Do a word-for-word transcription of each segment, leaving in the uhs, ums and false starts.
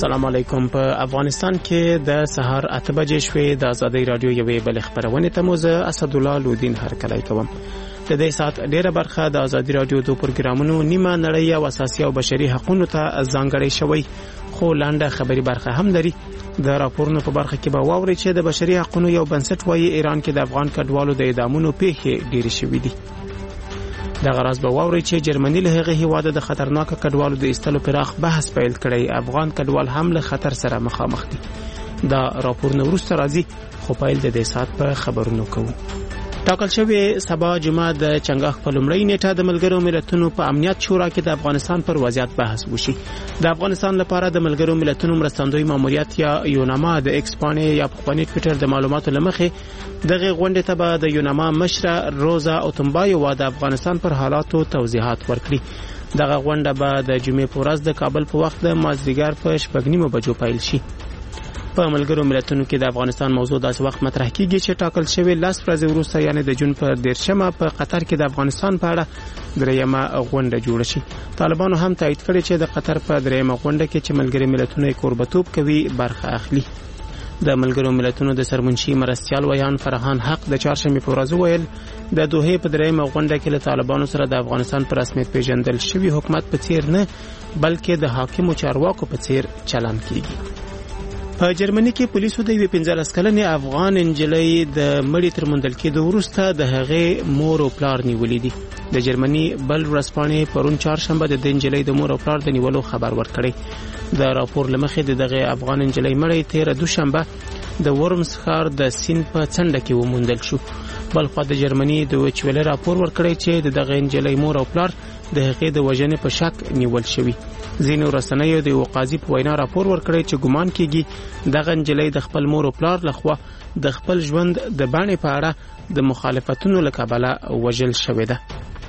السلام علیکم. په افغانستان کې د سهار اته بجې شوې د ازادي رادیو یوې بل خبرونه ته موزه اسد الله لودین هرکلی کوم. د دې سات ډیره برخه د ازادي رادیو د پروګرامونو نیمه نړۍ او اساسي او بشري حقوقو ته ځانګړې شوی، خو لاندې خبري برخه هم لري. د راپورونو په برخه کې به واوري چې د بشري حقوقو یو بنسټ وایي ایران کې د افغان کډوالو د اعدامونو پیښې ډېرې شوې دي. د غراض به واوري چې جرمني له هغه هیواده د خطرناک کډوالو د ایستلو پراخ بحث پیل کړی. افغان کډوال هم له خطر سره مخامخ دي. دا راپورونه وروسته راځي، خو پیل د دې سات په خبرونو کوو. ټاکل شوی سبا جمعه د چنګاښ په لومړۍ نیټه د ملګرو ملتونو په امنیت شورا کې د افغانستان پر وضعیت بحث وشي. د افغانستان لپاره د ملګرو ملتونو مرستندوی ماموریت یا یوناما د ایکسپانې یا پخوانی ټویټر د معلوماتو لمخې دغه غونډې ته به د یوناما مشره روزا اوتمبایو د افغانستان پر حالاتو توضیحات ورکړي. دغه غونډه به د جمعې په ورځ د کابل په وخت د مازدیګر په شپږ نیمو بجو پیل شي. په ملګرو ملتونو کې د افغانستان موضوع داسې وخت مطرح کیږي چې ټاکل شوی لاس ورځې وروسته یعنی د جون په دیرشمه په قطر کې د افغانستان په اړه دریمه غونډه جوړ شي. طالبانو هم تایید کړی چې د قطر په دریمه غونډه کې چې ملګري ملتونه یې کوربتوب کوي برخه اخلي. د ملګرو ملتونو د سرمنشي مرستیال ویان فرحان حق د چهارشنبه په ورځ ویل د دوحې په دریمه غونډه کې له طالبانو سره د افغانستان پر رسمیت پیژندل شوی حکومت په څیر نه بلکې د حاکمو چارواکو په څیر چلند کیږي. په جرمني کې پولیسو د یوې پنځلس کلنې افغان انجلۍ د مړي تر موندل کېدو وروسته د هغې مور او پلار نیولې دي. د جرمني بل ورځپاڼې پرون چهارشنبه د انجلۍ د مور او پلار د نیولو خبر ورکړی. د راپور لمخې د دغه افغان انجلۍ مړی تیره دوشنبه د ورمز ښار د سیند په څنډه کې وموندل شو. بلخوا د جرمني د وچویل راپور ورکړی چې د دغه انجلۍ مور او پلار د هغې د وژنې په شک نیول شوی. ځینو رسنیو د یو قاضي په وینا راپور ورکړی چې ګمان کیږي دغه انجلۍ د خپل مور او پلار لخوا د خپل ژوند د باندې په اړه د مخالفتونو له کبله وژل شوې ده.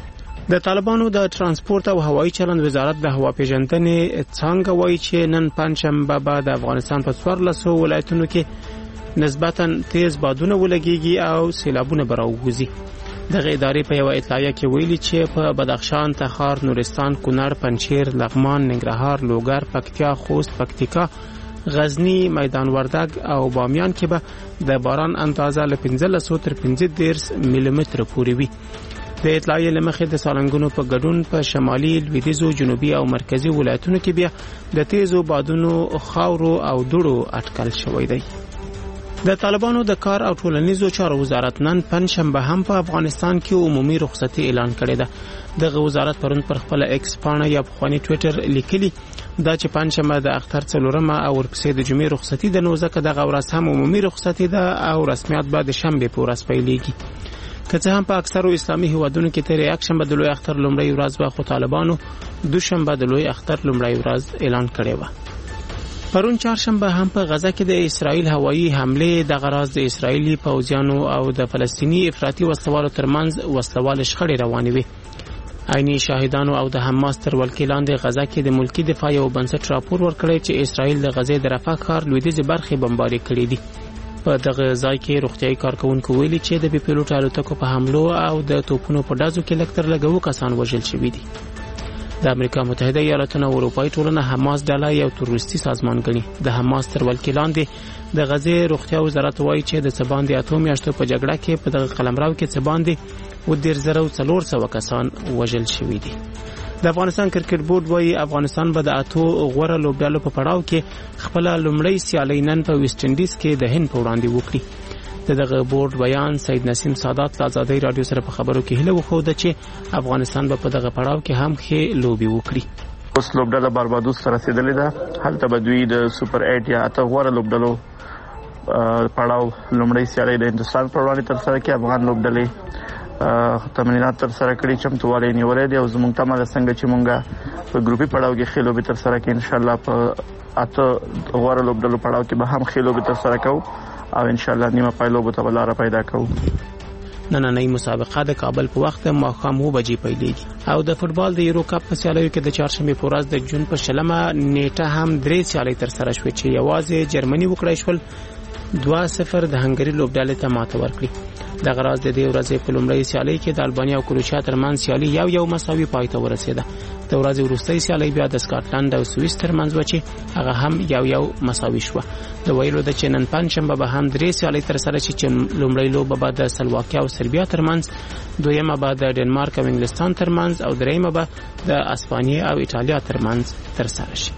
د طالبانو د ترانسپورت او هوایي چلند وزارت د هوا پیژندنې څنګه وایي چې نن پنځشنبه به د افغانستان په څوارلسو ولایتونو کې نسبتاً تیز بادونه ولګیږي او سیلابونه به راووځي. دغه ادارې په یو اطلاعیه کې ویلي چې په بدخشان، تخار، نورستان، کونړ، پنجشیر، لغمان، ننګرهار، لوګر، پکتیا، خوست، پکتیکا، غزنی، میدان وردګ او بامیان کې به د باران اندازه له پنځلس تر پنځه دېرش ملي متره پورې وي. د اطلاعیې له مخې د سالنګونو په ګډون په شمالي، لویدیځو، جنوبي او مرکزي ولایتونو کې بیا د تیزو بادونو، خاورو او دوړو اټکل شوی دی. د طالبانو د کار او ټولنیزو چارو وزارت نن پنځشنبه هم په افغانستان کې عمومي رخصتي اعلان کړې ده. دغه وزارت پرون پر خپل ایکس پاڼه یا پخوانی ټویټر لیکلی دا چې پنځشنبه د اختر څلورمه او ورپسې د جمعې رخصتي ده، نو ځکه دغه ورځ هم عمومي رخصتي ده او رسمیت به د شنبه په ورځ پیلېږي. که څه هم په اکثرو اسلامي هیوادونو کې تیر یکشنبه د لوی اختر لومړۍ ورځ به، خو طالبانو دوشنبه د لوی اختر لومړۍ ورځ اعلان کړې و. پرون چهارشنبه هم په غزه کې د اسرائیل هوایي حمله د غراض د اسرائیلي پوځیانو او د فلسطینی افراطي وسلوالو ترمنځ وسلوال شخړې روانې وې. عیني شاهدانو او د حماس تر ولکې لاندې غزه کې د ملکی دفاع یو بنسټ راپور ورکړی چې اسرائیل د غزې د رفح ښار لویدیځې برخې بمباري کړې دي. په دغه ځای کې روغتیايي کارکونکو ویلي چې د بې پیلوټ الوتکو په حملو او د توپونو په ډزو کې لږ تر لږه اووه کسان وژل شوي دي. د امریکا متحده ایالاتونو او اروپایي ټولنه حماس ډله یو تروریستي سازمان ګڼي. د حماس تر ولکې لاندې د غزې روغتیا وزارت وایي چې د څه باندې اتو میاشتو په جګړه کې په دغه قلمرو کې څه باندې اووه دېرش زره او څلور سوه کسان وژل شوي دي. د افغانستان کرکټ بورډ وایي افغانستان به د اتو غوره لوبډالو په پړاو کې خپل لومړی سیالي نن په ویسټ انډیز کې د هند په وړاندې وکړي. دغه بورډ بیان سید نسیم سادات له ازادي رادیو سره په خبرو کې هیله وښوده چې افغانستان به په دغه پړاو کې هم ښې لوبي وکړي. اوس لوبډله باربادوس سره رسیدلې ده. هلته به دوی د سوپر اټ یا اته غوره لوبډلو پړاو لومړی سیالي د هندستان پر وړاندې ترسره کوي. افغان لوبډلې تمرینات ترسره کړي، چمتووالی نیولې دی او زموږ تمه ده څنګه چې مونږ په ګروپي پړاو کې ښې لوبې ترسره کړي، انشاءالله په اته غوره لوبډلو پړاو کې به هم ښې لوبې ترسره کوو او ان شاء الله نیمه پایلو به لاره پیدا کوو. نننۍ مسابقه د کابل په وخت ماښام اووه بجې پیلېږي او د فوتبال د یورو کپ په سیالیو کې د چهارشنبې په ورځ د جون په شلمه نیټه هم درې سیالۍ ترسره شوې چې یوازې جرمني وکړای شول دوه صفر د هنګري لوبډلې ته ماته ورکړي. د غراز د دې ورځې په لومړۍ سیالي کې د البانیا او کروشیا ترمنځ سیالي یو یو مساوي پای ته ورسېده. د ورځې وروستۍ سیالي بیا د سکاټلند او سویس ترمنځ و چې هغه هم یو یو مساوي شوه. د ویلو د چې نن پنجشنبه به هم درې سیالۍ ترسره شي چې لومړۍ لوبه به د سلواکیا او سربیا ترمنځ، دویمه به د ډنمارک او انګلستان ترمنځ او دریمه به د اسپانیا او ایټالیا ترمنځ ترسره شي.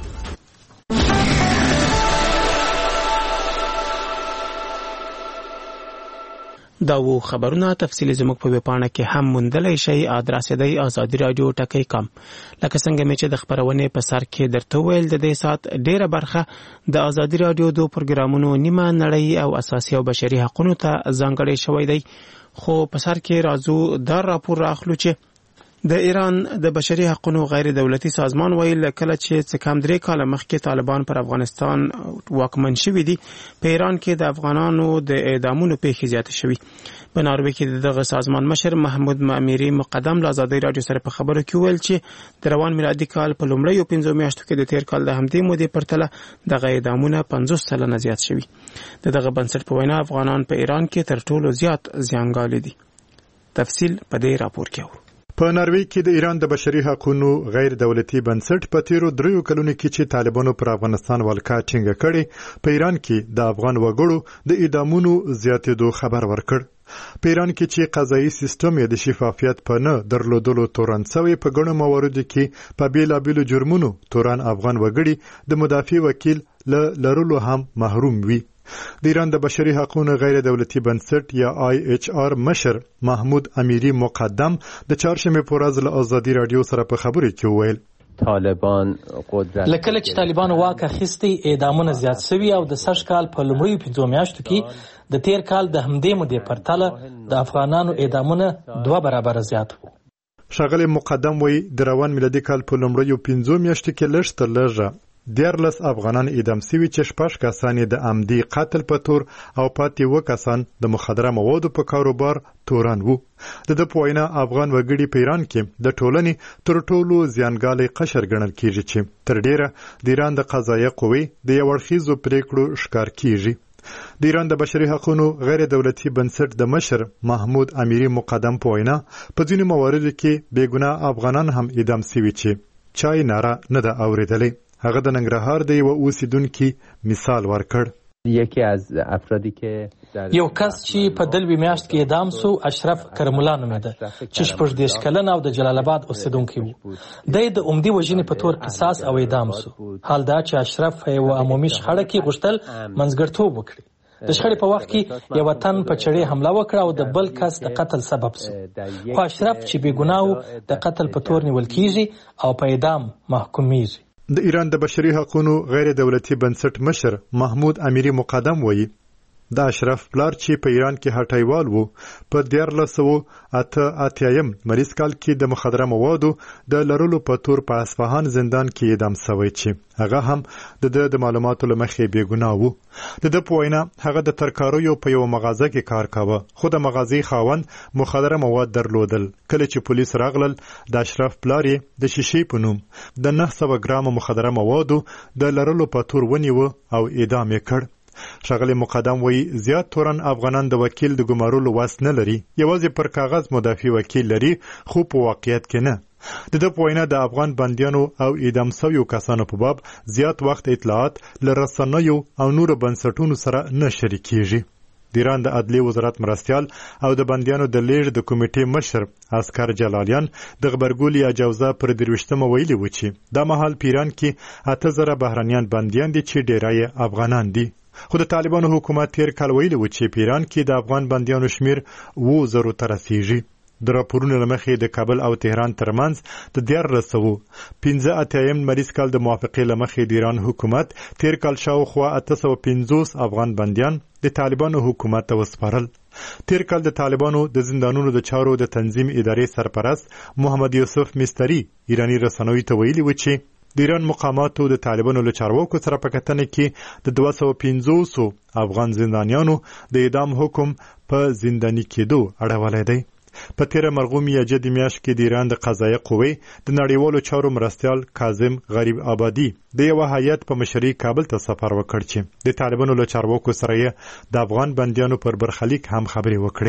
دا و خبرونه تفصیلی زموږ په ویبپاڼه کې هم موندلی شئ. ادرس دی ازادي رادیو ټکی کام. لکه څنګه مې چې د خبرونې په سر کې درته ویل، د دې سات ډیره برخه د ازادي رادیو دو پروګرامونو نیمه نړۍ او اساسي او بشري حقوقو ته ځانګړی شوی دی. خو په سر کې راځو دا راپور راخلو چې د ایران د بشري حقوقو غیر دولتي سازمان ویل کله چې څه کم درې کاله مخکې طالبان پر افغانستان واکمن شوي دي، په ایران کې د افغانانو د اعدامونو پیښې زیاتې شوي. په ناروې کې دغه سازمان مشر محمود امیری مقدم له ازادي رادیو سره په خبرو کې ویل چې د روان میلادي کال په لومړیو پنځو میاشتو کې د تیر کال د همدې مودې پرتله دغه اعدامونه پنځوس سلنه زیات شوي. دغه بنسټ په وینا افغانان په ایران کې تر ټولو زیات زیانګالي دي. تفصیل په دې راپور کې اورو. په ناروې کې د ایران د بشري حقوقو غیر دولتي بنسټ په تیرو دریو کلونو کې چې طالبانو پر افغانستان ولکه ټینګه کړې، په ایران کې د افغان وګړو د اعدامونو زیاتېدو خبر ورکړ. په ایران کې چې قضایي سیستم یې د شفافیت په نه درلودلو تورن شوی، په ګڼو مواردو کې په بیلابیلو جرمونو تورن افغان وګړي د مدافع وکیل له لرلو هم محروم وي. د ایران د بشري حقوقو غیر دولتي بنسټ یا آی ایچ آر مشر محمود امیری مقدم د چهارشنبه په ورځ له ازادي رادیو سره په خبرو کې وویل طالبان قدرت لکه چې طالبان واک اخیستی، اعدامونه زیات شوي او د سږ کال په لومړیو پنځو میاشتو کې د تیر کال د همدې مودې پرتله د افغانانو اعدامونه دوه برابره زیات وو. ښاغلی مقدم وایي د روان میلادي کال په لومړیو پنځو میاشتو کې لږ تر لږه دیارلس افغانان اعدام شوي چې شپږ کسان د عمدي قتل په تور او پاتې اووه کسان د مخدره موادو په کاروبار تورن وو. د ده په وینا افغان وګړي په ایران کې د ټولنې تر ټولو زیانګالی قشر ګڼل کیږي چې تر ډیره د ایران د قضایه قوې د یو اړخیزو پریکړو ښکار کیږي. د ایران د بشري حقوقو غیر دولتي بنسټ د مشر محمود امیری مقدم په وینا په ځینو مواردو کې بېګناه افغانان هم اعدام شوي چې چای ناره نه ده اورېدلې. هغه د ننګرهار د یو اوسیدونکي مثال ورکړ. یکی از افرادی که یو کس چې په دلوي میاشت کې اعدام سو اشرف کرمولا نومېده چې شپږ دېرش کلن او د جلال آباد اوسیدونکی و. دی د عمدي وژنې په تور قصاص او اعدام سو. حال دا چې اشرف په یوه عمومي شخړه کې غوښتل منځګړیتوب وکړي. د شخړې په وخت کې یو تن په چړې حمله وکړه او د بل کس د قتل سبب سو. خو اشرف چې بې ګناه د قتل په تور نیول کیږي او په اعدام محکومیږي. د ایران د بشري حقوقو غیر دولتي بنسټ مشر محمود امیری مقدم وایي د اشرف پلار چې په ایران کې هټایوال وو، په دیارلس سوه اته اتیایم مریض کال کې د مخدره موادو د لرلو په تور په اصفهان زندان کې اعدام شوی چې هغه هم د ده د معلوماتو له مخې بېګناه وو. د ده په وینا هغه د ترکاریو په یوه مغازه کې کار کاوه، خو د مغازې خاوند مخدره مواد درلودل. کله چې پولیس راغلل، د اشرف پلار یې د شیشې په نوم د نه سوه ګرامه مخدره موادو د لرلو په تور ونیوه او اعدام یې کړ. ښاغلی مقدم وایي زیات تورن افغانان د وکیل د ګمارلو وس نه لري، یوازې پر کاغذ مدافع وکیل لري خو په واقعیت کې نه. د ده په وینا د افغان بندیانو او اعدام شویو کسانو په باب زیات وخت اطلاعات له رسنیو او نورو بنسټونو سره نه شریکېږي. د ایران د عدلیې وزارت مرستیال او د بندیانو د لیږد د کمیټې مشر اسکر جلالیان د غبرګولي اجوزه پر درویشتمه ویلي و چې دا مهال په ایران کې اته زره بهرنیان بندیان دي چې ډیری یې افغانان دي. خو د طالبانو حکومت تیر کال ویلي و چې په ایران کې د افغان بندیانو شمیر اووه زرو ته رسیږي. د راپورونو له مخې د کابل او تهران ترمنځ د دیارلس سوه پنځه اتیایم مریض کال د موافقې له مخې د ایران حکومت تیر کال شاوخوا اته سوه پنځوس افغان بندیان د طالبانو حکومت ته وسپارل. تیر کال د طالبانو د زندانونو د چارو د تنظیم ادارې سرپرست محمد یوسف مستری ایرانی رسنیو ته ویلي و چې د ایران مقاماتو د طالبانو له چارواکو سره په کتنه کې د دوه سوه پنځوسو افغان زندانیانو د اعدام حکم په زنداني کېدو اړولی دی. په تیره مرغوم یجدي میاشت کې د ایران د قضایه قوې د نړیوالو چارو مرستیال کاظم غریب آبادي د یوه هیات په مشرۍ کابل ته سفر وکړ چې د طالبانو له چارواکو سره یې د افغان بندیانو پر برخلیک هم خبرې وکړې.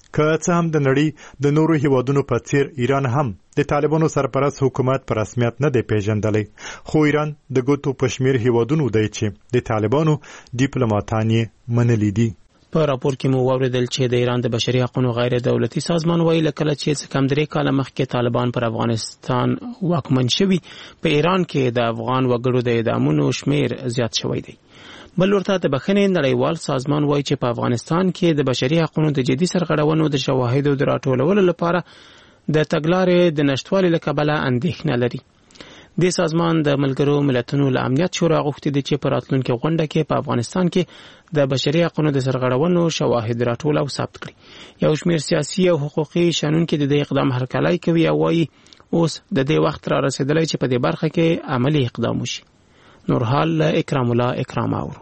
که څه هم د نړۍ د نورو هیوادونو په څیر ایران هم د طالبانو سرپرست حکومت په رسمیت نه دی پیژندلی، خو ایران د ګوتو په شمیر هیوادونو دی چې د طالبانو ډیپلوماټان یې منلي دي. په راپور کې مو واوریدل چې د ایران د بشري حقوقو غیر دولتي سازمان وایي لکه چې کم درې کاله مخکې طالبان پر افغانستان واکمن شوي، په ایران کې د افغان وګړو د اعدامونو شمیر زیات شوی دی. بل ورته د بخښنې نړیوال سازمان وایي چې په افغانستان کې د بشري حقوقو د جدي سرغړونو د شواهدو د راټولولو لپاره د تګلارې د نشټوالي له کبله اندېښنه لري. د سازمان د ملګرو ملتونو له امنیت شورا غوښتي دي چې په راتلونکي غونډه کې په افغانستان کې د بشري حقوقو د سرغړونو شواهد راټول او ثبت کړي. یو شمېر سیاسي او حقوقي شنونکي د دې اقدام هرکلی کوي او وایي اوس د دې وخت را رسیدلی چې په دې برخه کې عملي اقدام وشي. نورحال اکرام الله اکرام اورو.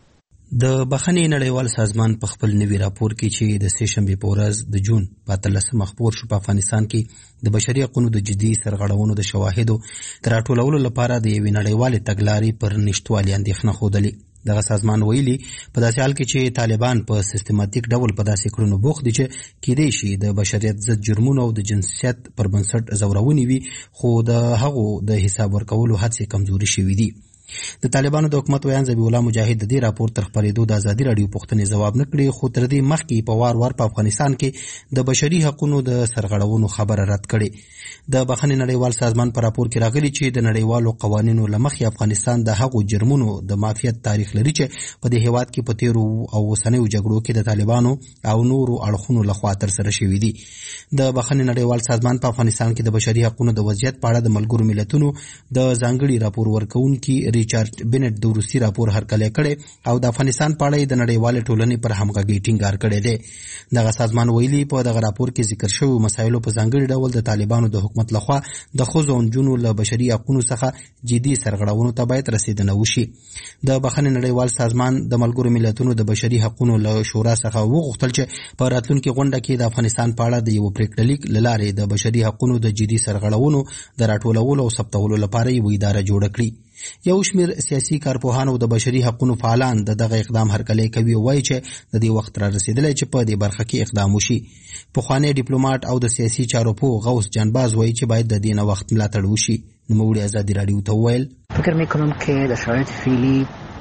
د بخښنې نړیوال سازمان په خپل نوي راپور کې چې د سې شنبې په ورځ د جون په اتلسمه خپور شو په افغانستان کې د بشري حقوقو د جدي سرغړونو د شواهدو د راټولولو لپاره د یوې نړیوالې تګلارې پر نشتوالي اندېښنه ښودلې. دغه سازمان ویلي په داسې حال کې چې طالبان په سیستماتیک ډول په داسې کړنو بوخت دي چې کیدای شي د بشریت ضد جرمونو او د جنسیت پر بنسټ زورونې وي، خو د هغو د حساب ورکولو هڅې کمزوري شوي دي. د طالبانو د حکومت ویان ذبیح الله مجاهد د دې راپور تر خپرېدو د ازادي راډیو پوښتنې ځواب نه کړي، خو تر دې مخکې په وار وار په افغانستان کې د بشري حقوقو د سرغړونو خبره رد کړې. د بخښنې نړیوال سازمان په راپور کې راغلي چې د نړیوالو قوانینو له مخې افغانستان د هغو جرمونو د معافیت تاریخ لري چې په دې هیواد کې په تیرو او اوسنیو جګړو کې د طالبانو او نورو اړخونو لخوا ترسره شوي دي. د بخښنې نړیوال سازمان په افغانستان کې د بشري حقوقو د وضعیت په اړه د ملګرو ملتونو د ځانګړي راپور ورکوونکي ریچارډ بنټ د وروستي راپور هرکلی کړی او د افغانستان په اړه د نړیوالې ټولنې پر همغږۍ ټینګار کړی دی. دغه سازمان ویلي په دغه راپور کې ذکر شویو مسایلو په ځانګړي ډول د طالبانو د حکومت لخوا د ښځو او نجونو له بشري حقوقو څخه جدي سرغړونو ته باید رسیدنه وشي. د بخښنې نړیوال سازمان د ملګرو ملتونو د بشري حقوقو له شورا څخه وغوښتل چې په راتلونکي غونډه کې د افغانستان په اړه د یو پریکړه لیک له لارې د بشري حقوقو د جدي سرغړونو د راټولولو او ثبتولو لپاره یوه اداره جوړه کړي. یو شمېر سیاسي کارپوهان او د بشري حقوقو فعالان د دغه اقدام هرکلی کوي او وایي چې د دې وخت را رسیدلی چې په دې برخه کې اقدام وشي. پخوانی ډیپلوماټ او د سیاسي چارو پوه غوث جانباز وایي چې باید د دې نه وخت ملاتړ وشي. نوموړي ازادي راډیو ته وویل فکر میکنم که در شرایط فعلی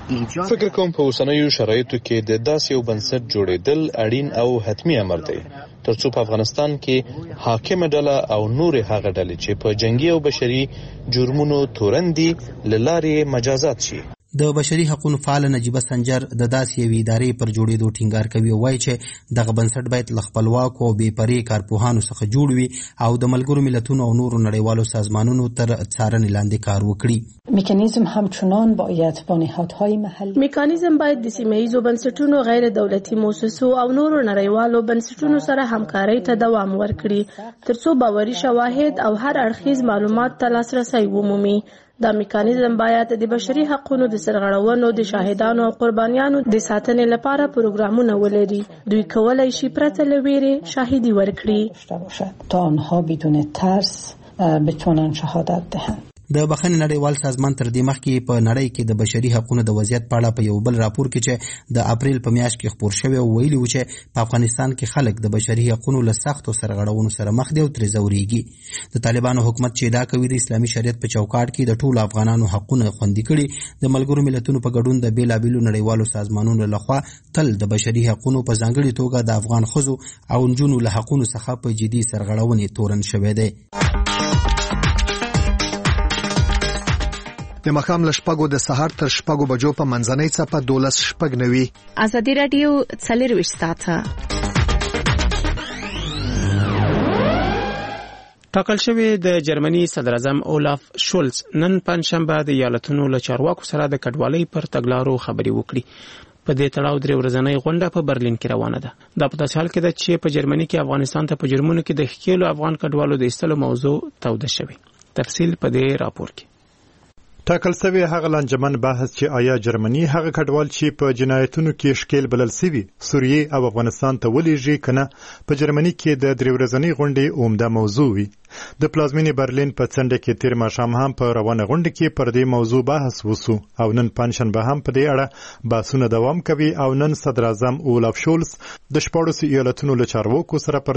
فکر کوم په اوسنیو شرایطو کې د داسې یو بنسټ جوړېدل اړین او حتمی امر دی ترڅو په افغانستان کې حاکمه ډله او نور هغه ډلې چې په جنگي او بشري جرمونو تورن دي له لارې مجازات شي. د بشري حقوقو فعال نجیبه سنجر د داسې یوې ادارې پر جوړېدو ټینګار کوي او وایي چې دغه بنسټ باید له خپلواکو او بې پرې کارپوهانو څخه جوړ وي او د ملګرو ملتونو او نورو نړیوالو سازمانونو تر څارنې لاندې کار وکړي. میکانیزم همچنان باید با نهادهای محلي میکانیزم باید د سیمه ییزو بنسټونو، غیر دولتي مؤسسو او نورو نړیوالو بنسټونو سره همکارۍ ته دوام ورکړي ترڅو باوري شواهد او هر اړخیز معلومات ته لاسرسی ومومي. دا میکانیزم باید د بشري حقوقو د سرغړونو د شاهدانو او قربانیانو د ساتنې لپاره پروګرامونه ولري. دوی کولای شي پرته له ویرې شاهدي ورکړي تا آنها بدون ترس بتونن شهادت دهند. د بخښنې نړیوال سازمان تر دې مخکې په نړۍ کې د بشري حقوقو د وضعیت په اړه په یو بل راپور کې چې د اپریل په میاشت کې خپور شوی ویلي و چې په افغانستان کې خلک د بشري حقوقو له سختو سرغړونو سره مخ دي او ترې ځورېږي. د طالبانو حکومت چې ادعا کوي د اسلامي شریعت په چوکاټ کې د ټولو افغانانو حقونه خوندي کړي، د ملګرو ملتونو په ګډون د بېلابېلو نړیوالو سازمانونو لخوا تل د بشري حقوقو په ځانګړې توګه د افغان ښځو او نجونو له حقونو څخه په جدي سرغړونې تورن شوی دی. د مخام له شپږو د سهار تر شپږو بجو په منځنۍ څپه دولس شپږ نوي ازادي راډیو څلرویشت ساعته. ټاکل شوی د جرمني صدر اعظم اولاف شولز نن پنځشنبه د ایالتونو له چارواکو سره د کډوالۍ پر تګلارو خبرې وکړي. په دې تړاو درې ورځنۍ غونډه په برلین کې روانه ده. دا په داسې حال کې ده چې په جرمني کې افغانستان ته په جرمونو کې د ښکېلو افغان کډوالو د ایستلو موضوع توده شوې. تفصیل په دې راپور کې. ټاکل شوی هغه لانجمن بحث چې آیا جرمني هغه کډوال چې په جنایتونو کې شکیل بلل شوي سوریې او افغانستان ته ولېږي کنه په جرمني کې د درې ورځنۍ غونډې عمده موضوع وي. د پلازمینې برلین په څنډه کې تیر ماښام هم په روانه غونډه کې پر دې موضوع بحث وسو او نن پنځشنبه هم په دې اړه بحثونه دوام کوي او نن صدر اعظم اولاف شولز د شپاړسو ایالتونو له چارواکو سره پر